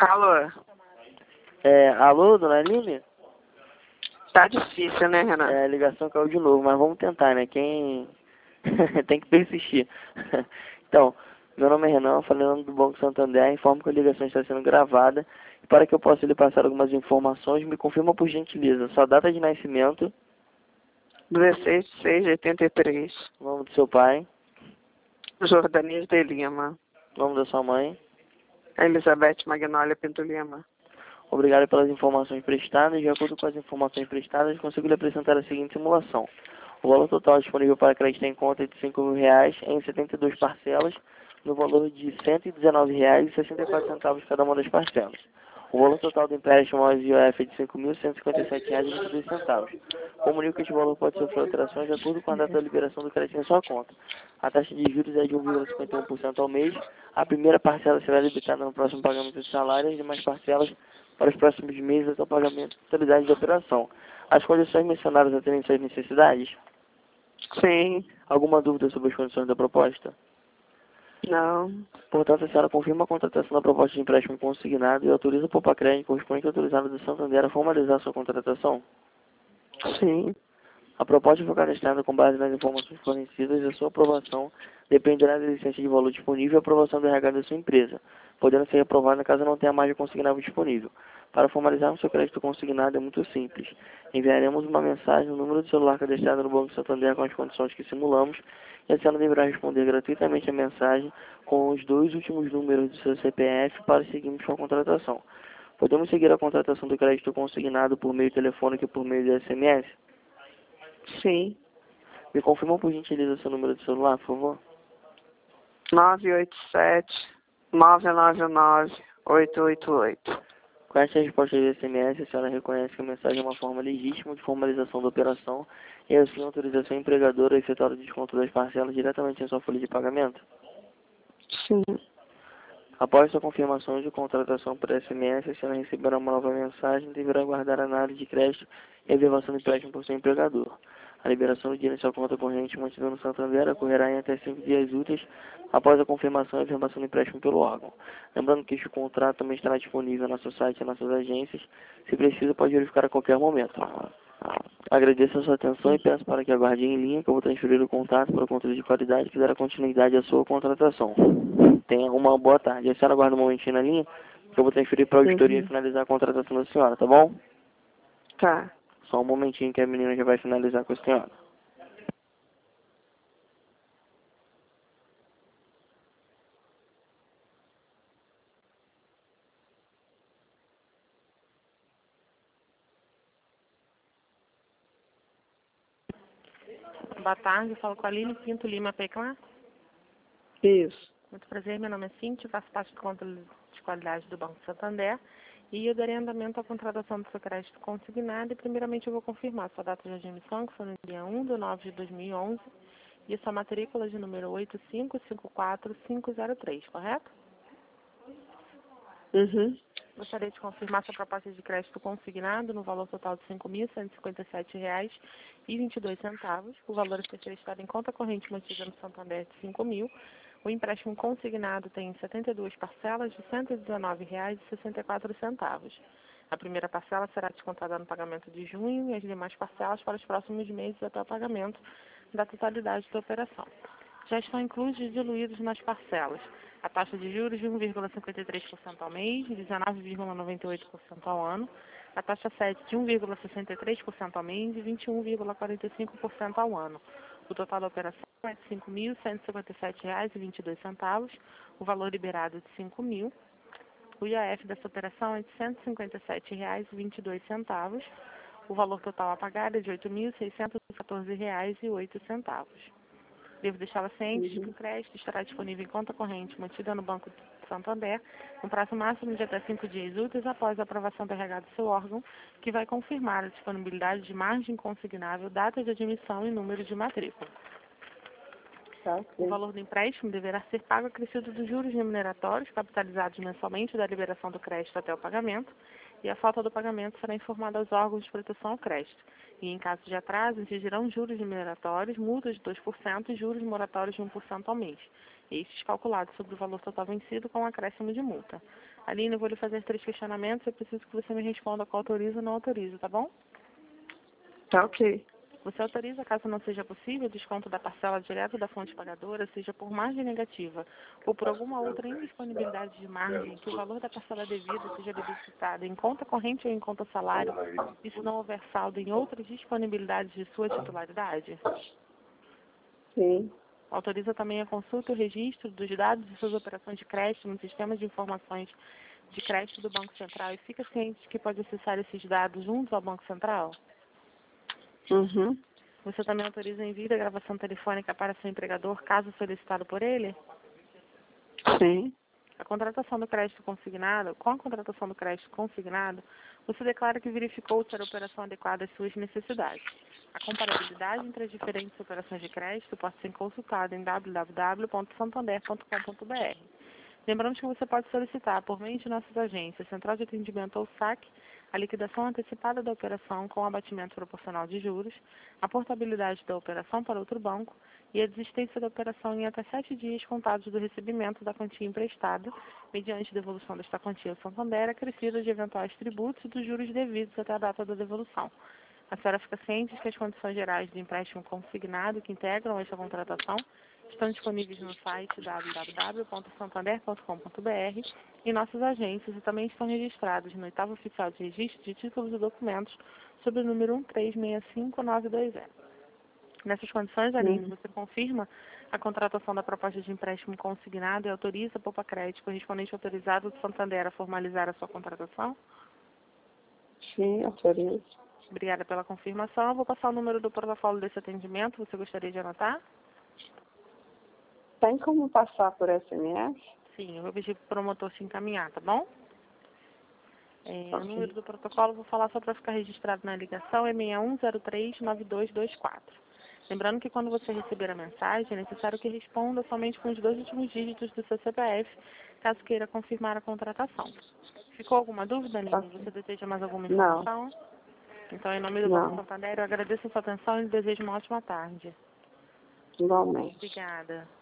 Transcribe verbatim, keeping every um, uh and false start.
Alô? É, alô, dona Aline? Tá difícil, né, Renato? É, a ligação caiu de novo, mas vamos tentar, né? Quem tem que persistir. Então, meu nome é Renan, falando do Banco Santander, informo que a ligação está sendo gravada. E para que eu possa lhe passar algumas informações, me confirma por gentileza sua data de nascimento, dezesseis de seis de oitenta e três. nome do seu pai, Jordanias de Lima. nome da sua mãe. Elizabeth Magnólia Pinto Lima. Obrigado pelas informações prestadas. De acordo com as informações prestadas, consigo lhe apresentar a seguinte simulação. O valor total disponível para crédito em conta é de cinco mil reais em setenta e duas parcelas, no valor de cento e dezenove reais e sessenta e quatro centavos cada uma das parcelas. O valor total do empréstimo ao I O F é de cinco mil cento e cinquenta e sete reais e vinte e dois centavos. Comunico que este valor pode sofrer alterações de acordo com a data da liberação do crédito em sua conta. A taxa de juros é de um vírgula cinquenta e um por cento ao mês. A primeira parcela será debitada no próximo pagamento de salário e as demais parcelas para os próximos meses até o pagamento da totalidade da operação. As condições mencionadas atendem suas necessidades? Sim. Alguma dúvida sobre as condições da proposta? Não. Portanto, a senhora confirma a contratação da proposta de empréstimo consignado e autoriza o Popacred correspondente autorizado do Santander a formalizar sua contratação? Sim. A proposta foi cadastrada com base nas informações fornecidas e a sua aprovação dependerá da licença de valor disponível e aprovação do R H da sua empresa, podendo ser aprovada caso não tenha margem consignável disponível. Para formalizar o seu crédito consignado é muito simples. Enviaremos uma mensagem no número de celular cadastrado no Banco Santander com as condições que simulamos e a senhora deverá responder gratuitamente a mensagem com os dois últimos números do seu C P F para seguirmos com a contratação. Podemos seguir a contratação do crédito consignado por meio telefônico e por meio de S M S? Sim. Me confirma por gentileza o seu número de celular, por favor? nove oito sete, nove nove nove, oito oito oito. Com essa resposta de S M S, a senhora reconhece que a mensagem é uma forma legítima de formalização da operação e assim autorização empregadora a efetuar o desconto das parcelas diretamente em sua folha de pagamento? Sim. Após sua confirmação de contratação por S M S, a senhora receberá uma nova mensagem e deverá aguardar a análise de crédito e a verbação do empréstimo por seu empregador. A liberação do dinheiro em sua conta corrente mantida no Santander ocorrerá em até cinco dias úteis após a confirmação e a verbação do empréstimo pelo órgão. Lembrando que este contrato também estará disponível no nosso site e nas nossas agências. Se precisa, pode verificar a qualquer momento. Agradeço a sua atenção e peço para que aguarde em linha que eu vou transferir o contato para o controle de qualidade que dará continuidade à sua contratação. Tenha uma boa tarde. A senhora aguarda um momentinho na linha que eu vou transferir para a auditoria Uhum. e finalizar a contratação da senhora, tá bom? Tá. Só um momentinho que a menina já vai finalizar com a senhora. Boa tarde, eu falo com a Aline Pinto Lima Peclan. Isso. Muito prazer, meu nome é Cintia, faço parte do controle de qualidade do Banco Santander e eu darei andamento à contratação do seu crédito consignado e primeiramente eu vou confirmar sua data de admissão, que foi no dia um de nove de dois mil e onze, e a sua matrícula de número oito cinco cinco quatro cinco zero três, correto? Uhum. Gostaria de confirmar sua proposta de crédito consignado no valor total de cinco mil cento e cinquenta e sete reais e vinte e dois centavos. O valor a ser prestado em conta corrente mantida no Santander é de cinco mil. O empréstimo consignado tem setenta e duas parcelas de cento e dezenove reais e sessenta e quatro centavos. A primeira parcela será descontada no pagamento de junho e as demais parcelas para os próximos meses até o pagamento da totalidade da operação. Já estão inclusos e diluídos nas parcelas a taxa de juros de um vírgula cinquenta e três por cento ao mês, dezenove vírgula noventa e oito por cento ao ano, a taxa sete de um vírgula sessenta e três por cento ao mês e vinte e um vírgula quarenta e cinco por cento ao ano. O total da operação é de cinco mil cento e cinquenta e sete reais e vinte e dois centavos, o valor liberado é de cinco mil. O I O F dessa operação é de cento e cinquenta e sete reais e vinte e dois centavos, o valor total a pagar é de oito mil seiscentos e quatorze reais e oito centavos. Devo deixá-la ciente de que o crédito estará disponível em conta corrente mantida no Banco de Santander no prazo máximo de até cinco dias úteis após a aprovação do R H do seu órgão, que vai confirmar a disponibilidade de margem consignável, data de admissão e número de matrícula. Tá. O valor do empréstimo deverá ser pago acrescido dos juros remuneratórios capitalizados mensalmente da liberação do crédito até o pagamento, e a falta do pagamento será informada aos órgãos de proteção ao crédito. E, em caso de atraso, incidirão juros remuneratórios, multas de dois por cento e juros moratórios de um por cento ao mês. estes calculados sobre o valor total vencido com um acréscimo de multa. Aline, eu vou lhe fazer três questionamentos, eu preciso que você me responda qual autoriza ou não autoriza, tá bom? Tá ok. Você autoriza, caso não seja possível, o desconto da parcela direta da fonte pagadora, seja por margem negativa ou por alguma outra indisponibilidade de margem, que o valor da parcela devida seja debitado em conta corrente ou em conta salário, e se não houver saldo em outras disponibilidades de sua titularidade? Sim. Autoriza também a consulta e o registro dos dados de suas operações de crédito no sistema de informações de crédito do Banco Central e fica ciente de que pode acessar esses dados junto ao Banco Central? Uhum. Você também autoriza o envio da gravação telefônica para seu empregador, caso solicitado por ele? Sim. A contratação do crédito consignado, com a contratação do crédito consignado, você declara que verificou se a operação adequada às suas necessidades. A comparabilidade entre as diferentes operações de crédito pode ser consultada em w w w ponto santander ponto com ponto b r. Lembramos que você pode solicitar, por meio de nossas agências, Central de Atendimento ou S A C, a liquidação antecipada da operação com abatimento proporcional de juros, a portabilidade da operação para outro banco e a desistência da operação em até sete dias contados do recebimento da quantia emprestada, mediante devolução desta quantia ao Santander, acrescida de eventuais tributos e dos juros devidos até a data da devolução. A senhora fica ciente de que as condições gerais do empréstimo consignado que integram esta contratação estão disponíveis no site w w w ponto santander ponto com ponto b r e em nossas agências e também estão registrados no oitavo oficial de registro de títulos e documentos sob o número um três seis cinco nove dois zero. Nessas condições, Aline, Uhum. você confirma a contratação da proposta de empréstimo consignado e autoriza a Poupa Crédito correspondente autorizado do Santander a formalizar a sua contratação? Sim, autorizo. Obrigada pela confirmação. Eu vou passar o número do protocolo desse atendimento. Você gostaria de anotar? Tem como passar por S M S? Sim, eu vou pedir para o promotor se encaminhar, tá bom? É, Ok. O número do protocolo, vou falar só para ficar registrado na ligação, é seis um zero três nove dois dois quatro. Lembrando que quando você receber a mensagem, é necessário que responda somente com os dois últimos dígitos do seu C P F, caso queira confirmar a contratação. Ficou alguma dúvida, Aline? Ok. Você deseja mais alguma Não. informação? Então, em nome do Banco Não. Santander, eu agradeço a sua atenção e desejo uma ótima tarde. Igualmente. Obrigada.